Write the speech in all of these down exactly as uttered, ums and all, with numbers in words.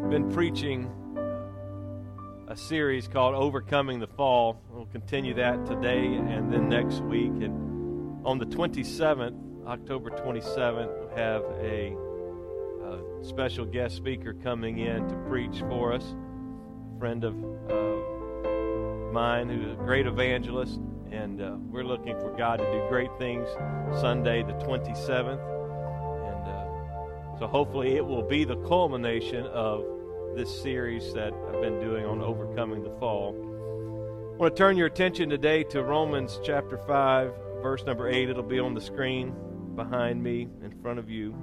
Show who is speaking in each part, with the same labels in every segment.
Speaker 1: been preaching a series called Overcoming the Fall. We'll continue that today and then next week. And on the twenty-seventh, October twenty-seventh, we'll have a, a special guest speaker coming in to preach for us. A friend of uh, mine who's a great evangelist. And uh, we're looking for God to do great things Sunday the twenty-seventh. And uh, so hopefully it will be the culmination of this series that I've been doing on overcoming the fall. I want to turn your attention today to Romans chapter five, verse number eight. It'll be on the screen behind me, in front of you.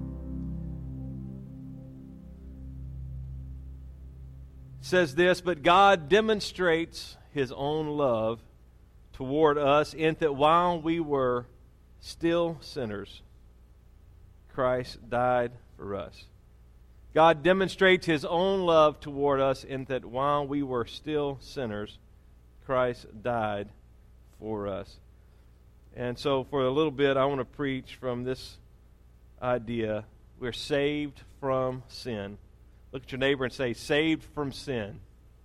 Speaker 1: It says this, "But God demonstrates His own love toward us in that while we were still sinners, Christ died for us." God demonstrates His own love toward us in that while we were still sinners, Christ died for us. And so for a little bit, I want to preach from this idea. We're saved from sin. Look at your neighbor and say, saved from sin.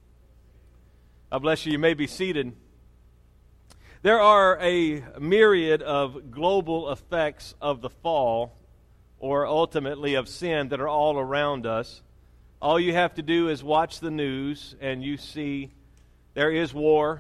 Speaker 1: God bless you. You may be seated. There are a myriad of global effects of the fall, or ultimately of sin, that are all around us. All you have to do is watch the news and you see there is war,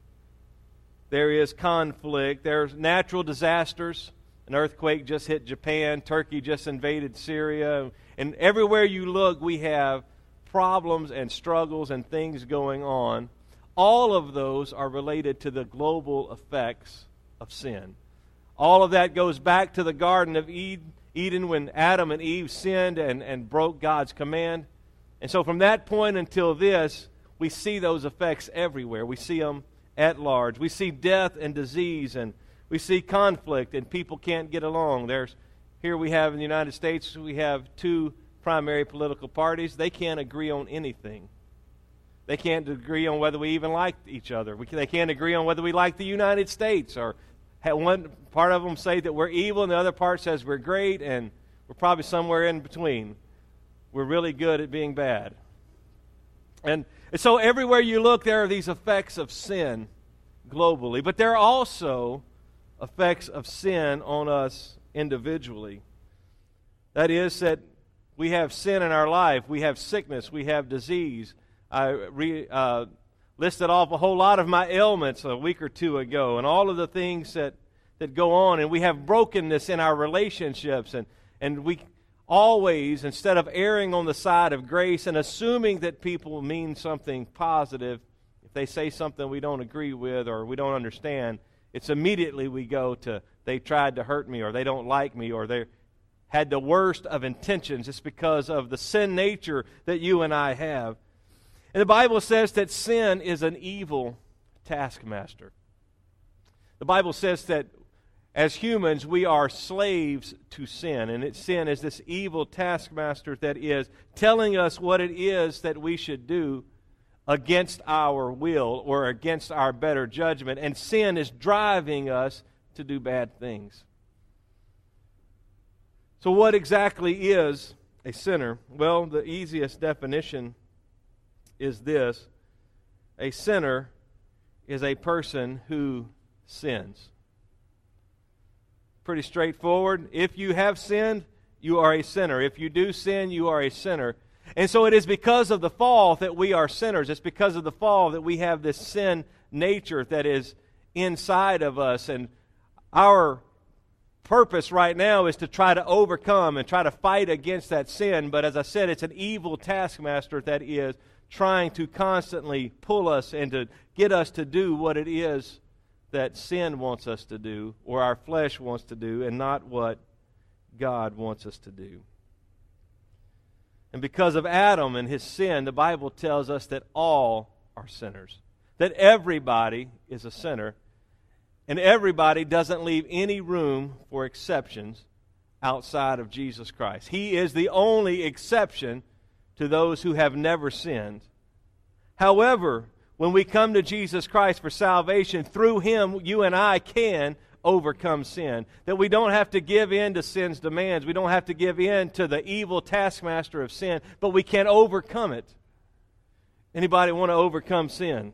Speaker 1: there is conflict, there's natural disasters. An earthquake just hit Japan, Turkey just invaded Syria, and everywhere you look we have problems and struggles and things going on. All of those are related to the global effects of sin. All of that goes back to the Garden of Eden, Eden when Adam and Eve sinned and, and broke God's command. And so from that point until this, we see those effects everywhere. We see them at large. We see death and disease, and we see conflict, and people can't get along. There's here we have in the United States, we have two primary political parties. They can't agree on anything. They can't agree on whether we even like each other. We, they can't agree on whether we like the United States, or one part of them say that we're evil, and the other part says we're great, and we're probably somewhere in between. We're really good at being bad. And, and so everywhere you look, there are these effects of sin globally, but there are also effects of sin on us individually. That is that we have sin in our life. We have sickness. We have disease. I re, uh, listed off a whole lot of my ailments a week or two ago, and all of the things that, that go on, and we have brokenness in our relationships, and, and we always, instead of erring on the side of grace and assuming that people mean something positive, if they say something we don't agree with or we don't understand, it's immediately we go to, they tried to hurt me, or they don't like me, or they had the worst of intentions. It's because of the sin nature that you and I have. And the Bible says that sin is an evil taskmaster. The Bible says that as humans, we are slaves to sin. And it, sin is this evil taskmaster that is telling us what it is that we should do against our will or against our better judgment. And sin is driving us to do bad things. So what exactly is a sinner? Well, the easiest definition is this: a sinner is a person who sins. Pretty straightforward. If you have sinned, you are a sinner. If you do sin, you are a sinner. And so it is because of the fall that we are sinners. It's because of the fall that we have this sin nature that is inside of us. And our purpose right now is to try to overcome and try to fight against that sin. But as I said, it's an evil taskmaster that is trying to constantly pull us and to get us to do what it is that sin wants us to do, or our flesh wants to do, and not what God wants us to do. And because of Adam and his sin, the Bible tells us that all are sinners, that everybody is a sinner, and everybody doesn't leave any room for exceptions outside of Jesus Christ. He is the only exception to those who have never sinned. However, when we come to Jesus Christ for salvation, through Him, you and I can overcome sin. That we don't have to give in to sin's demands. We don't have to give in to the evil taskmaster of sin, but we can overcome it. Anybody want to overcome sin?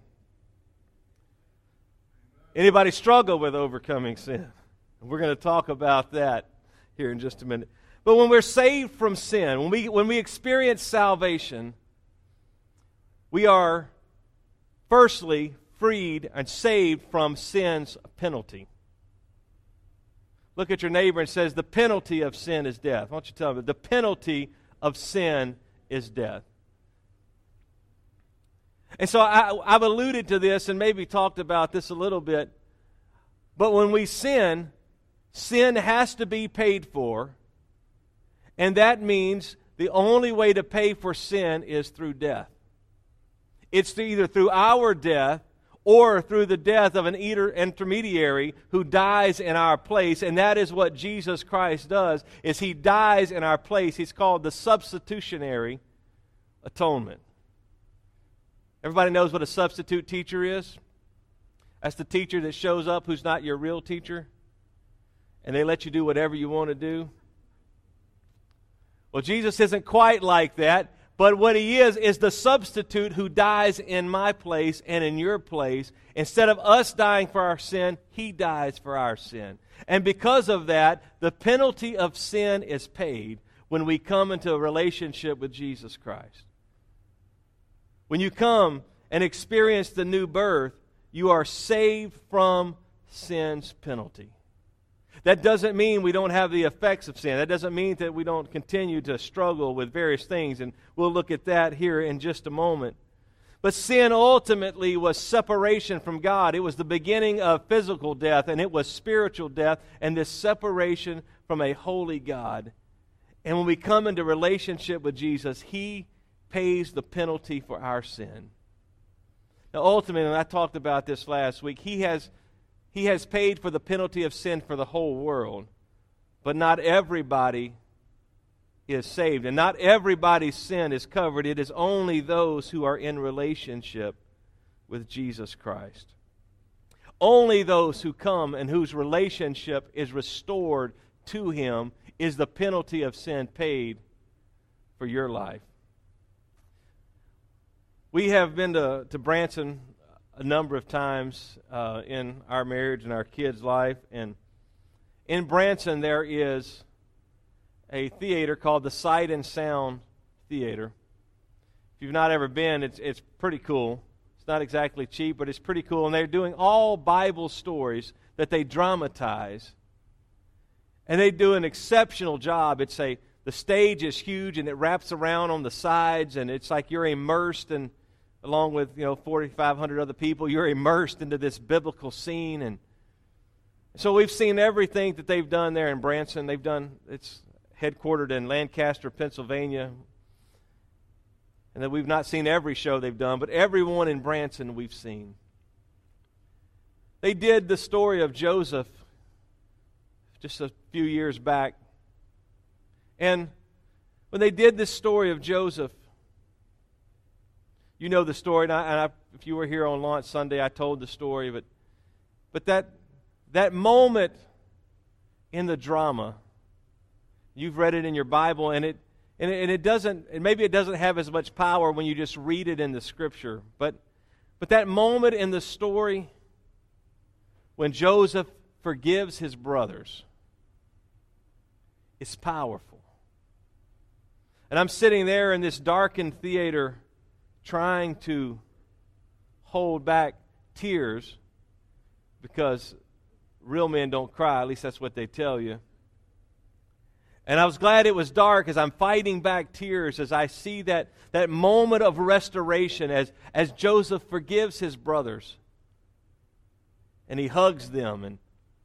Speaker 1: Anybody struggle with overcoming sin? We're going to talk about that here in just a minute. But when we're saved from sin, when we when we experience salvation, we are firstly freed and saved from sin's penalty. Look at your neighbor and says, the penalty of sin is death. Why don't you tell them, the penalty of sin is death. And so I, I've alluded to this and maybe talked about this a little bit. But when we sin, sin has to be paid for. And that means the only way to pay for sin is through death. It's either through our death or through the death of an intermediary who dies in our place. And that is what Jesus Christ does, is He dies in our place. He's called the substitutionary atonement. Everybody knows what a substitute teacher is? That's the teacher that shows up who's not your real teacher, and they let you do whatever you want to do. Well, Jesus isn't quite like that, but what He is, is the substitute who dies in my place and in your place. Instead of us dying for our sin, He dies for our sin. And because of that, the penalty of sin is paid when we come into a relationship with Jesus Christ. When you come and experience the new birth, you are saved from sin's penalty. That doesn't mean we don't have the effects of sin. That doesn't mean that we don't continue to struggle with various things, and we'll look at that here in just a moment. But sin ultimately was separation from God. It was the beginning of physical death, and it was spiritual death, and this separation from a holy God. And when we come into relationship with Jesus, He pays the penalty for our sin. Now, ultimately, and I talked about this last week, He has, he has paid for the penalty of sin for the whole world, but not everybody is saved, and not everybody's sin is covered. It is only those who are in relationship with Jesus Christ. Only those who come and whose relationship is restored to Him is the penalty of sin paid for your life. We have been to, to Branson a number of times uh, in our marriage and our kids' life. And in Branson there is a theater called the Sight and Sound Theater. If you've not ever been, it's it's pretty cool. It's not exactly cheap, but it's pretty cool. And they're doing all Bible stories that they dramatize. And they do an exceptional job. It's a the stage is huge, and it wraps around on the sides, and it's like you're immersed in, along with, you know, forty-five hundred other people, you're immersed into this biblical scene. And so we've seen everything that they've done there in Branson. They've done, it's headquartered in Lancaster, Pennsylvania. And that we've not seen every show they've done, but every one in Branson we've seen. They did the story of Joseph just a few years back. And when they did this story of Joseph, you know the story, and, I, and I, if you were here on launch Sunday, I told the story, but but that that moment in the drama, you've read it in your Bible, and it and it, and it doesn't, and maybe it doesn't have as much power when you just read it in the Scripture, but but that moment in the story when Joseph forgives his brothers, it's powerful. And I'm sitting there in this darkened theater trying to hold back tears, because real men don't cry, at least that's what they tell you. And I was glad it was dark, as I'm fighting back tears as I see that, that moment of restoration as, as Joseph forgives his brothers. And he hugs them. And,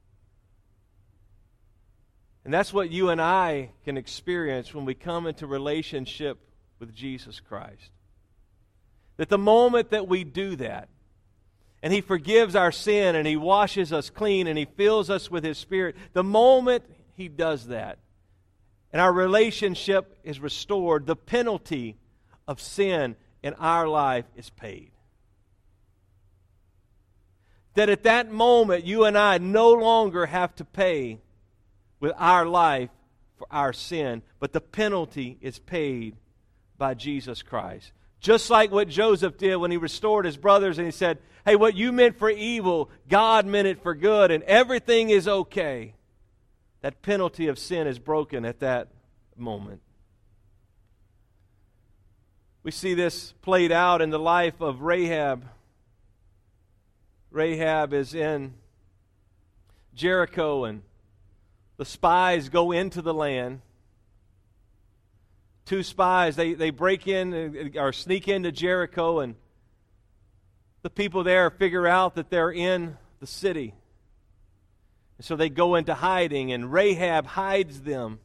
Speaker 1: and that's what you and I can experience when we come into relationship with Jesus Christ. That the moment that we do that, and He forgives our sin, and He washes us clean, and He fills us with His Spirit, the moment He does that, and our relationship is restored, the penalty of sin in our life is paid. that at that moment you and I no longer have to pay with our life for our sin, but the penalty is paid by Jesus Christ. Just like what Joseph did when he restored his brothers and he said, hey, what you meant for evil, God meant it for good, and everything is okay. That penalty of sin is broken at that moment. We see this played out in the life of Rahab. Rahab is in Jericho, and the spies go into the land. Two spies, they, they break in or sneak into Jericho, and the people there figure out that they're in the city. And so they go into hiding, and Rahab hides them.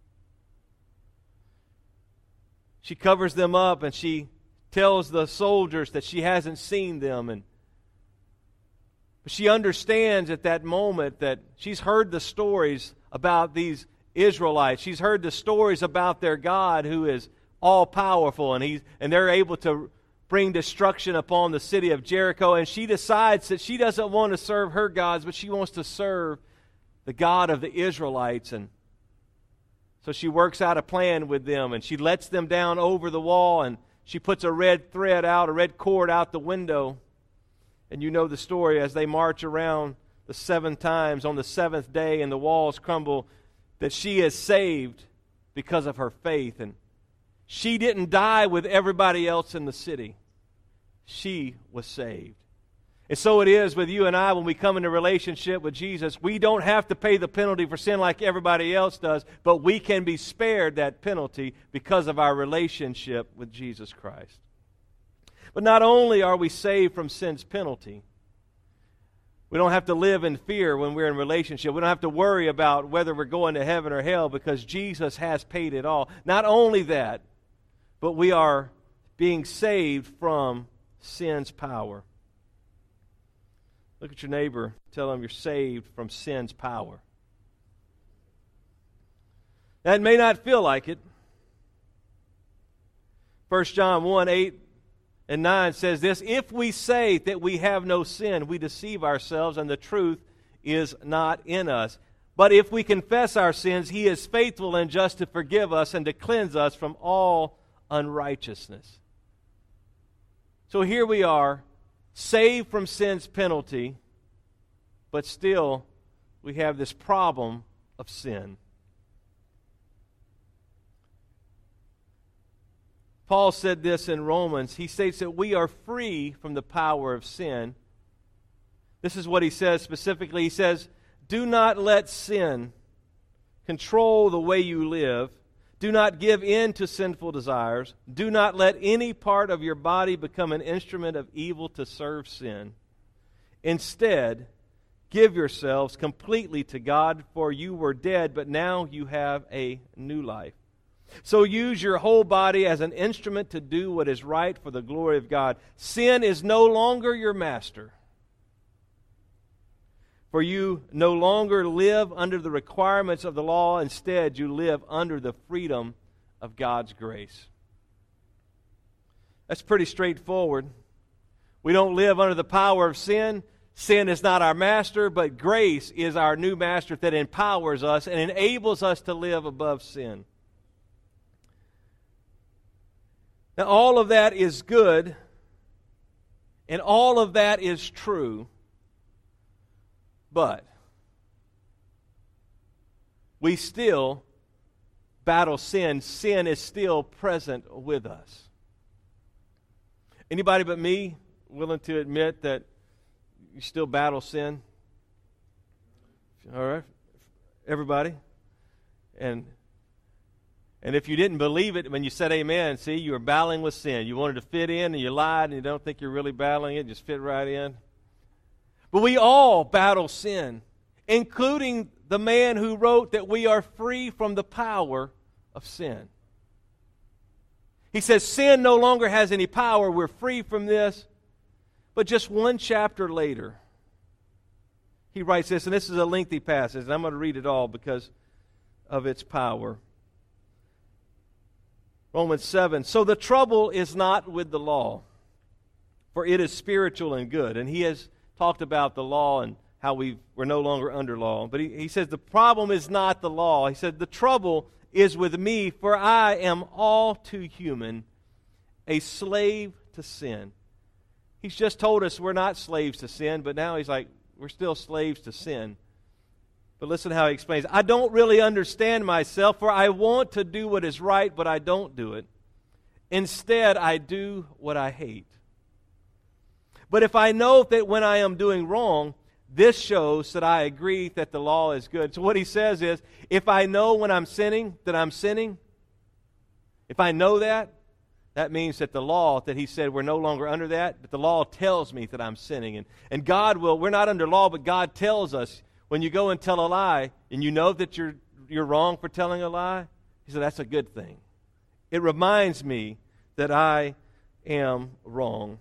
Speaker 1: She covers them up, and she tells the soldiers that she hasn't seen them. And but she understands at that moment that she's heard the stories about these Israelites. She's heard the stories about their God who is all-powerful, and he's and they're able to bring destruction upon the city of Jericho. And she decides that she doesn't want to serve her gods, but she wants to serve the God of the Israelites. And so she works out a plan with them, and she lets them down over the wall, and she puts a red thread out, a red cord out the window. And you know the story as they march around the seven times on the seventh day and the walls crumble, that she is saved because of her faith. And she didn't die with everybody else in the city. She was saved. And so it is with you and I when we come into relationship with Jesus. We don't have to pay the penalty for sin like everybody else does, but we can be spared that penalty because of our relationship with Jesus Christ. But not only are we saved from sin's penalty, we don't have to live in fear when we're in relationship. We don't have to worry about whether we're going to heaven or hell because Jesus has paid it all. Not only that, but we are being saved from sin's power. Look at your neighbor. Tell him you're saved from sin's power. That may not feel like it. First John one, eight and nine says this, if we say that we have no sin, we deceive ourselves and the truth is not in us. But if we confess our sins, He is faithful and just to forgive us and to cleanse us from all unrighteousness. So here we are, saved from sin's penalty, but still we have this problem of sin. Paul said this in Romans. He states that we are free from the power of sin. This is what he says specifically. He says, do not let sin control the way you live. Do not give in to sinful desires. Do not let any part of your body become an instrument of evil to serve sin. Instead, give yourselves completely to God, for you were dead, but now you have a new life. So use your whole body as an instrument to do what is right for the glory of God. Sin is no longer your master. For you no longer live under the requirements of the law. Instead, you live under the freedom of God's grace. That's pretty straightforward. We don't live under the power of sin. Sin is not our master, but grace is our new master that empowers us and enables us to live above sin. Now, all of that is good, and all of that is true, but we still battle sin. Sin is still present with us. Anybody but me willing to admit that you still battle sin? All right? Everybody? And And if you didn't believe it when you said amen, see, you were battling with sin. You wanted to fit in and you lied and you don't think you're really battling it, just fit right in. But we all battle sin, including the man who wrote that we are free from the power of sin. He says sin no longer has any power. We're free from this. But just one chapter later, he writes this, and this is a lengthy passage, and I'm going to read it all because of its power. Romans seven, so the trouble is not with the law, for it is spiritual and good. And he has talked about the law and how we we're no longer under law. But he, he says the problem is not the law. He said the trouble is with me, for I am all too human, a slave to sin. He's just told us we're not slaves to sin, but now he's like, we're still slaves to sin. But listen how he explains. I don't really understand myself, for I want to do what is right, but I don't do it. Instead, I do what I hate. But if I know that when I am doing wrong, this shows that I agree that the law is good. So what he says is, if I know when I'm sinning that I'm sinning, if I know that, that means that the law, that he said we're no longer under that, but the law tells me that I'm sinning. And, and God will, we're not under law, but God tells us, when you go and tell a lie, and you know that you're, you're wrong for telling a lie, he said that's a good thing. It reminds me that I am wrong.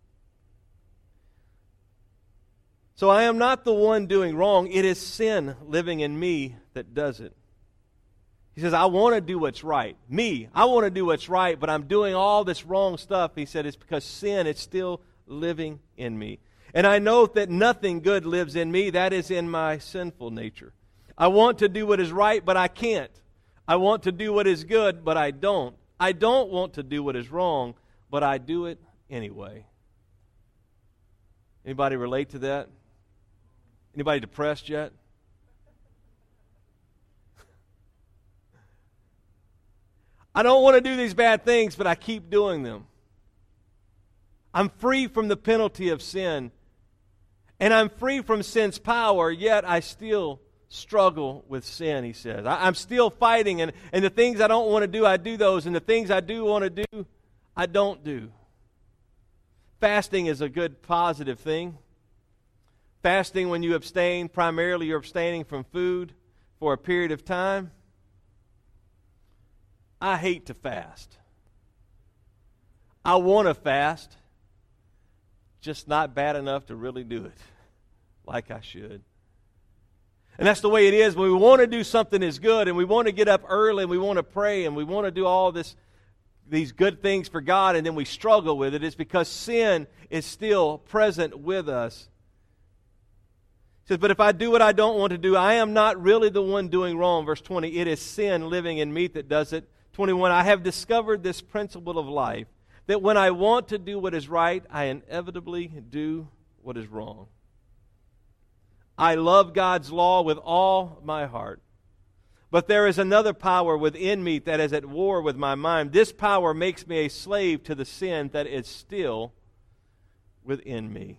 Speaker 1: So I am not the one doing wrong. It is sin living in me that does it. He says, I want to do what's right. Me, I want to do what's right, but I'm doing all this wrong stuff. He said, it's because sin is still living in me. And I know that nothing good lives in me. That is in my sinful nature. I want to do what is right, but I can't. I want to do what is good, but I don't. I don't want to do what is wrong, but I do it anyway. Anybody relate to that? Anybody depressed yet? I don't want to do these bad things, but I keep doing them. I'm free from the penalty of sin, and I'm free from sin's power, yet I still struggle with sin, he says. I, I'm still fighting, and, and the things I don't want to do, I do those, and the things I do want to do, I don't do. Fasting is a good, positive thing. Fasting, when you abstain, primarily you're abstaining from food for a period of time. I hate to fast. I want to fast, just not bad enough to really do it like I should. And that's the way it is when we want to do something that's good, and we want to get up early, and we want to pray, and we want to do all this, these good things for God, and then we struggle with it. It's because sin is still present with us. He says, but if I do what I don't want to do, I am not really the one doing wrong. Verse twenty, it is sin living in me that does it. twenty-one, I have discovered this principle of life, that when I want to do what is right, I inevitably do what is wrong. I love God's law with all my heart. But there is another power within me that is at war with my mind. This power makes me a slave to the sin that is still within me.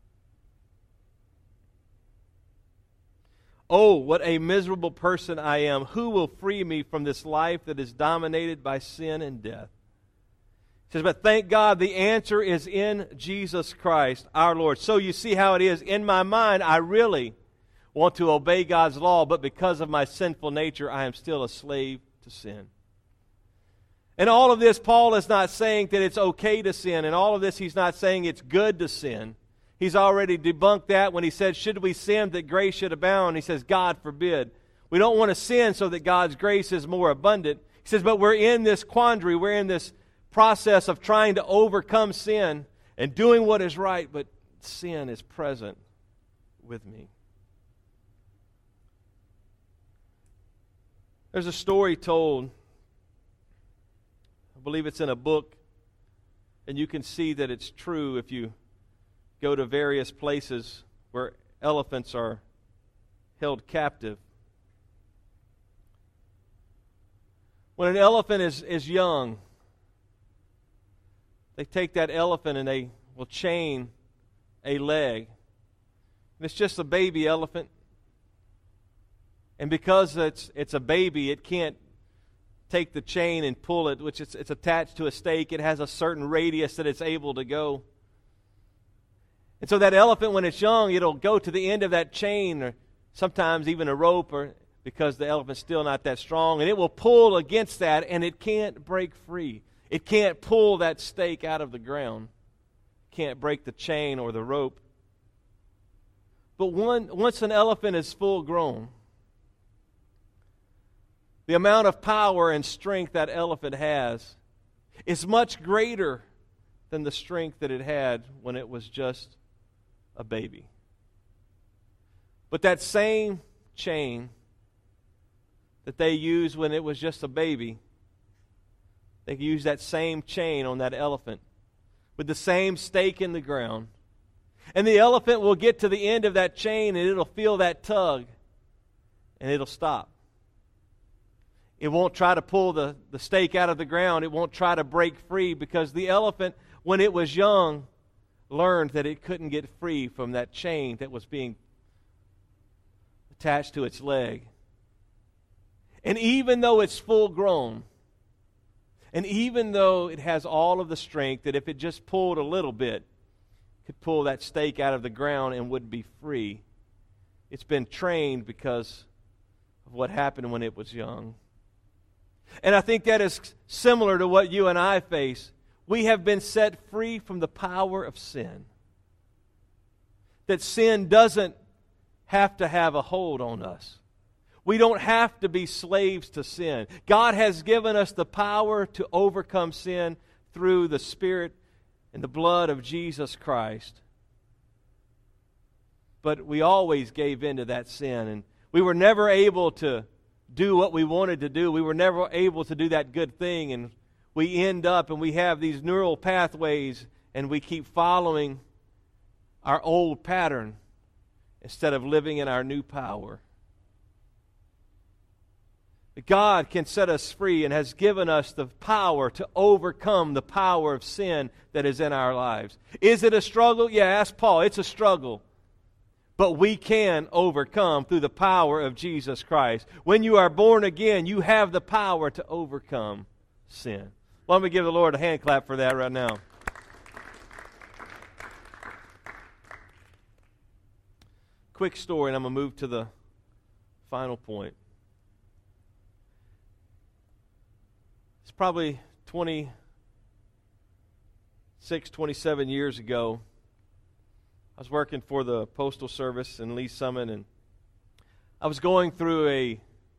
Speaker 1: Oh, what a miserable person I am. Who will free me from this life that is dominated by sin and death? He says, but thank God the answer is in Jesus Christ, our Lord. So you see how it is. In my mind, I really want to obey God's law, but because of my sinful nature, I am still a slave to sin. And all of this, Paul is not saying that it's okay to sin. And all of this, he's not saying it's good to sin. He's already debunked that when he said, should we sin that grace should abound? He says, God forbid. We don't want to sin so that God's grace is more abundant. He says, but we're in this quandary. We're in this process of trying to overcome sin and doing what is right, but sin is present with me. There's a story told, I believe it's in a book, and you can see that it's true if you go to various places where elephants are held captive. When an elephant is, is young, they take that elephant and they will chain a leg. And it's just a baby elephant. And because it's it's a baby, it can't take the chain and pull it, which it's, it's attached to a stake. It has a certain radius that it's able to go. And so that elephant, when it's young, it'll go to the end of that chain, or sometimes even a rope, or because the elephant's still not that strong, and it will pull against that, and it can't break free. It can't pull that stake out of the ground. It can't break the chain or the rope. But one, once an elephant is full grown, the amount of power and strength that elephant has is much greater than the strength that it had when it was just a baby. But that same chain that they used when it was just a baby, they used that same chain on that elephant with the same stake in the ground. And the elephant will get to the end of that chain and it'll feel that tug and it'll stop. It won't try to pull the, the stake out of the ground. It won't try to break free because the elephant, when it was young, learned that it couldn't get free from that chain that was being attached to its leg. And even though it's full grown, and even though it has all of the strength that if it just pulled a little bit, could pull that stake out of the ground and would be free, it's been trained because of what happened when it was young. And I think that is similar to what you and I face. We have been set free from the power of sin. That sin doesn't have to have a hold on us. We don't have to be slaves to sin. God has given us the power to overcome sin through the Spirit and the blood of Jesus Christ. But we always gave in to that sin, and we were never able to do what we wanted to do. We were never able to do that good thing, and we end up and we have these neural pathways and we keep following our old pattern instead of living in our new power. God can set us free and has given us the power to overcome the power of sin that is in our lives. Is it a struggle? Yeah, ask Paul. It's a struggle. But we can overcome through the power of Jesus Christ. When you are born again, you have the power to overcome sin. Well, let me give the Lord a hand clap for that right now. Quick story, and I'm going to move to the final point. It's probably twenty-six, twenty-seven years ago. I was working for the Postal Service in Lee Summit, and I was going through a,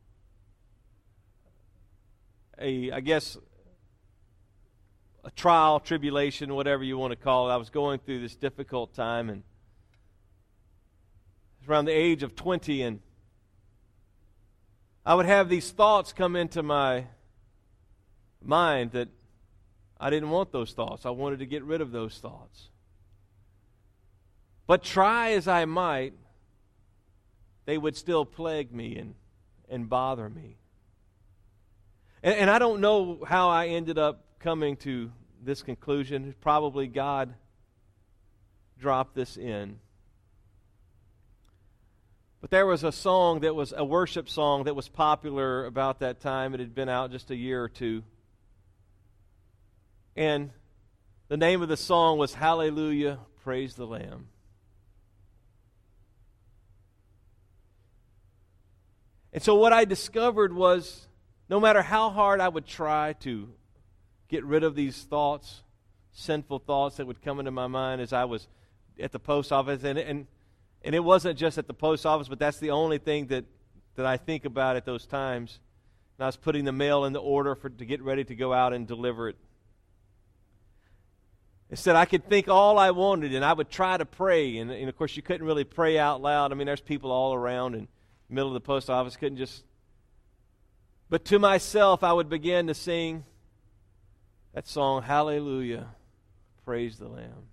Speaker 1: a I guess, a trial, tribulation, whatever you want to call it. I was going through this difficult time, and I was around the age of twenty, and I would have these thoughts come into my mind that I didn't want those thoughts. I wanted to get rid of those thoughts. But try as I might, they would still plague me and, and bother me. And, and I don't know how I ended up coming to this conclusion. Probably God dropped this in. But there was a song that was a worship song that was popular about that time. It had been out just a year or two. And the name of the song was Hallelujah, Praise the Lamb. And so what I discovered was, no matter how hard I would try to get rid of these thoughts, sinful thoughts that would come into my mind as I was at the post office, and and, and it wasn't just at the post office, but that's the only thing that, that I think about at those times. And I was putting the mail in the order for to get ready to go out and deliver it. Instead, I could think all I wanted, and I would try to pray. And, and, of course, you couldn't really pray out loud. I mean, there's people all around in the middle of the post office. Couldn't just... But to myself, I would begin to sing that song, Hallelujah, Praise the Lamb.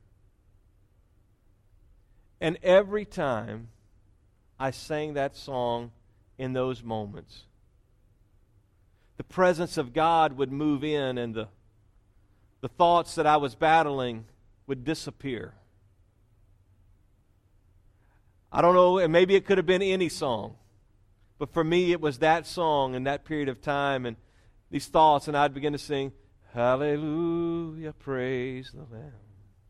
Speaker 1: And every time I sang that song in those moments, the presence of God would move in, and the The thoughts that I was battling would disappear. I don't know, and maybe it could have been any song. But for me, it was that song in that period of time and these thoughts, and I'd begin to sing, Hallelujah, praise the Lamb.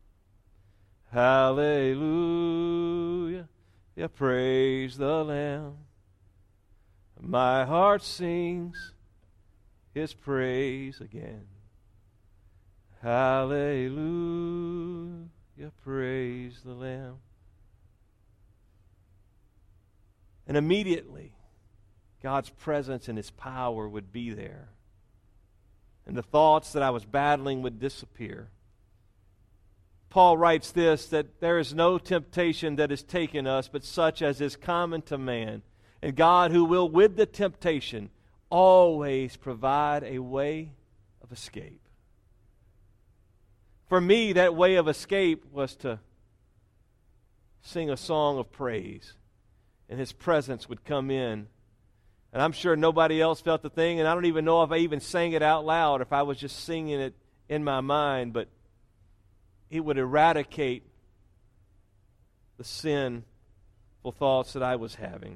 Speaker 1: Hallelujah, yeah, praise the Lamb. My heart sings His praise again. Hallelujah, praise the Lamb. And immediately, God's presence and His power would be there. And the thoughts that I was battling would disappear. Paul writes this, that there is no temptation that is taken us, but such as is common to man. And God, who will with the temptation always provide a way of escape. For me, that way of escape was to sing a song of praise, and His presence would come in. And I'm sure nobody else felt the thing, and I don't even know if I even sang it out loud, if I was just singing it in my mind, but it would eradicate the sinful thoughts that I was having.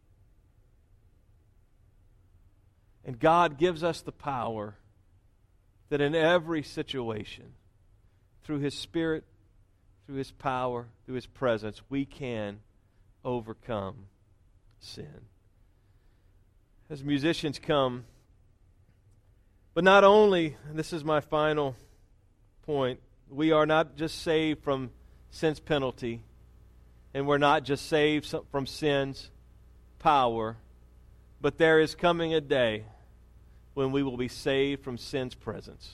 Speaker 1: And God gives us the power that in every situation, through His Spirit, through His power, through His presence, we can overcome sin. As musicians come, but not only, and this is my final point, we are not just saved from sin's penalty, and we're not just saved from sin's power, but there is coming a day when we will be saved from sin's presence.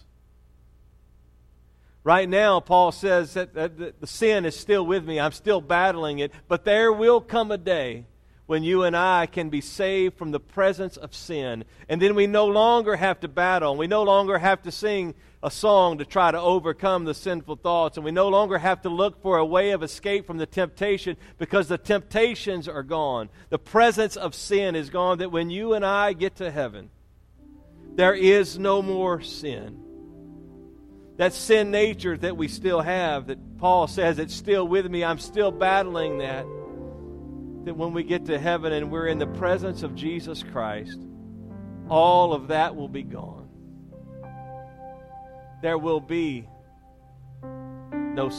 Speaker 1: Right now, Paul says that, that, that the sin is still with me. I'm still battling it. But there will come a day when you and I can be saved from the presence of sin. And then we no longer have to battle. We no longer have to sing a song to try to overcome the sinful thoughts. And we no longer have to look for a way of escape from the temptation, because the temptations are gone. The presence of sin is gone, that when you and I get to heaven, there is no more sin. That sin nature that we still have, that Paul says it's still with me, I'm still battling that. That when we get to heaven and we're in the presence of Jesus Christ, all of that will be gone. There will be no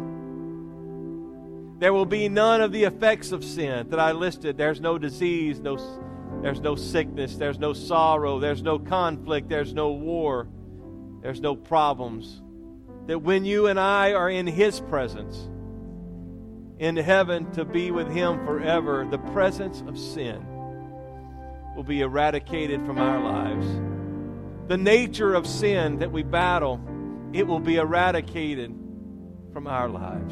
Speaker 1: sin. There will be none of the effects of sin that I listed. There's no disease, no, there's no sickness, there's no sorrow, there's no conflict, there's no war. There's no problems. That when you and I are in His presence, in heaven to be with Him forever, the presence of sin will be eradicated from our lives. The nature of sin that we battle, it will be eradicated from our lives.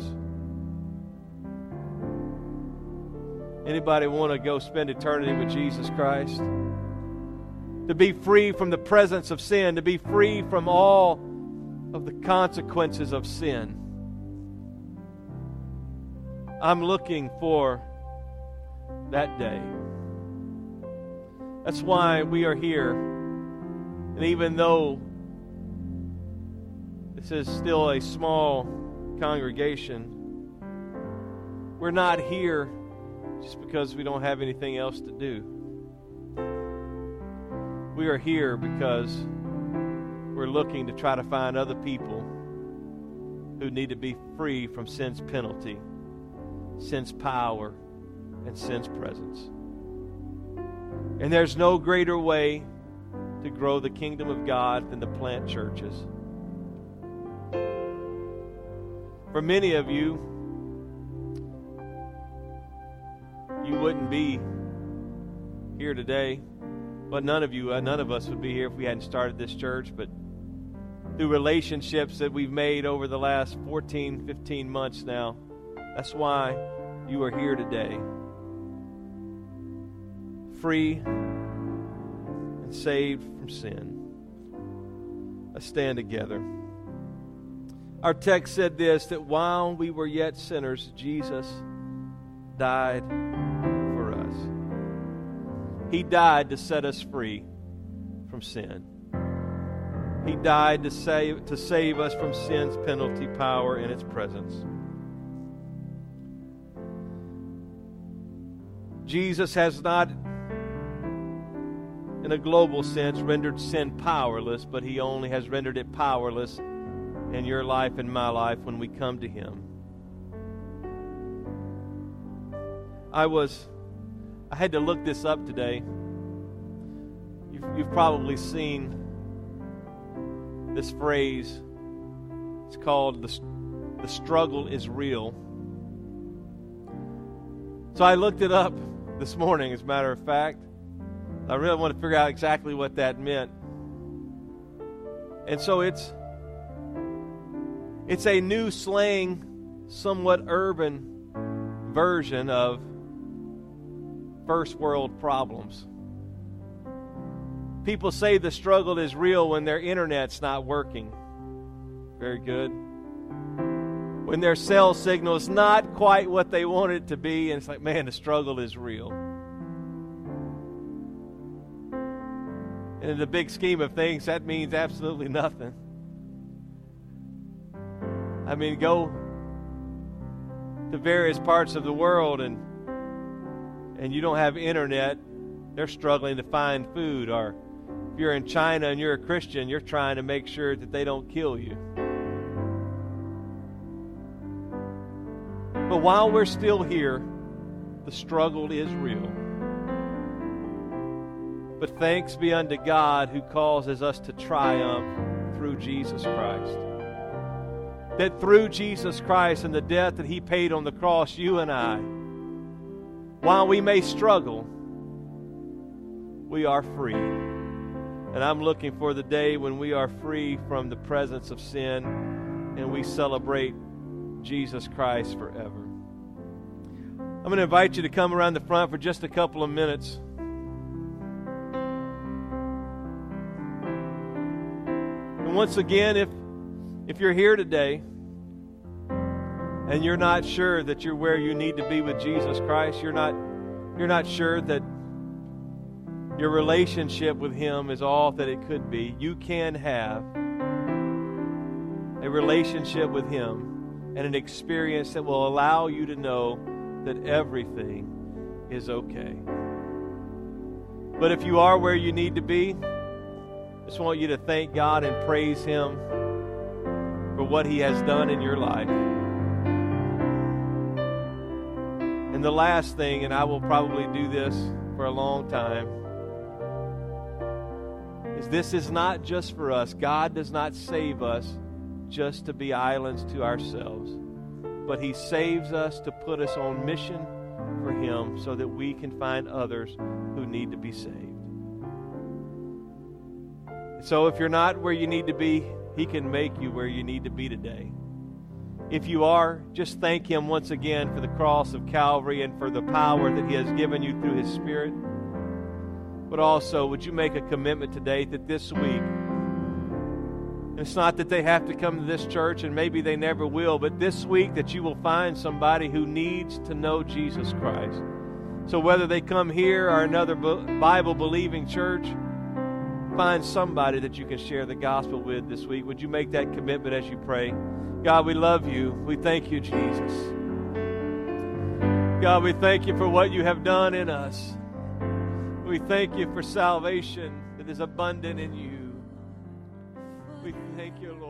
Speaker 1: Anybody want to go spend eternity with Jesus Christ? To be free from the presence of sin, to be free from all of the consequences of sin. I'm looking for that day. That's why we are here. And even though this is still a small congregation, we're not here just because we don't have anything else to do. We are here because we're looking to try to find other people who need to be free from sin's penalty, sin's power, and sin's presence. And there's no greater way to grow the kingdom of God than to plant churches. For many of you, you wouldn't be here today. But none of you, uh, none of us would be here if we hadn't started this church. But through relationships that we've made over the last fourteen, fifteen months now, that's why you are here today. Free and saved from sin. Let's stand together. Our text said this, that while we were yet sinners, Jesus died for us. He died to set us free from sin. He died to save, to save us from sin's penalty, power, and its presence. Jesus has not, in a global sense, rendered sin powerless, but He only has rendered it powerless in your life and my life when we come to Him. I was... I had to look this up today. You've, you've probably seen this phrase. It's called the, the struggle is real. So I looked it up this morning, as a matter of fact. I really want to figure out exactly what that meant. And so it's It's a new slang, somewhat urban version of first world problems. People say the struggle is real when their internet's not working. Very good. When their cell signal is not quite what they want it to be, and it's like, man, the struggle is real. And in the big scheme of things, that means absolutely nothing. I mean, go to various parts of the world and and you don't have internet, they're struggling to find food. Or if you're in China and you're a Christian, you're trying to make sure that they don't kill you. But while we're still here, the struggle is real. But thanks be unto God who causes us to triumph through Jesus Christ. That through Jesus Christ and the death that He paid on the cross, you and I, while we may struggle, we are free. And I'm looking for the day when we are free from the presence of sin and we celebrate Jesus Christ forever. I'm going to invite you to come around the front for just a couple of minutes. And once again, if if you're here today and you're not sure that you're where you need to be with Jesus Christ, you're not you're not sure that your relationship with Him is all that it could be, you can have a relationship with Him and an experience that will allow you to know that everything is okay. But if you are where you need to be, I just want you to thank God and praise Him for what He has done in your life. And the last thing, and I will probably do this for a long time, is this is not just for us. God does not save us just to be islands to ourselves, but He saves us to put us on mission for Him so that we can find others who need to be saved. So if you're not where you need to be, He can make you where you need to be today. If you are, just thank Him once again for the cross of Calvary and for the power that He has given you through His Spirit. But also, would you make a commitment today that this week, it's not that they have to come to this church, and maybe they never will, but this week that you will find somebody who needs to know Jesus Christ. So whether they come here or another Bible-believing church, find somebody that you can share the gospel with this week. Would you make that commitment as you pray? God, we love you. We thank you, Jesus. God, we thank you for what you have done in us. We thank you for salvation that is abundant in you. We thank you, Lord.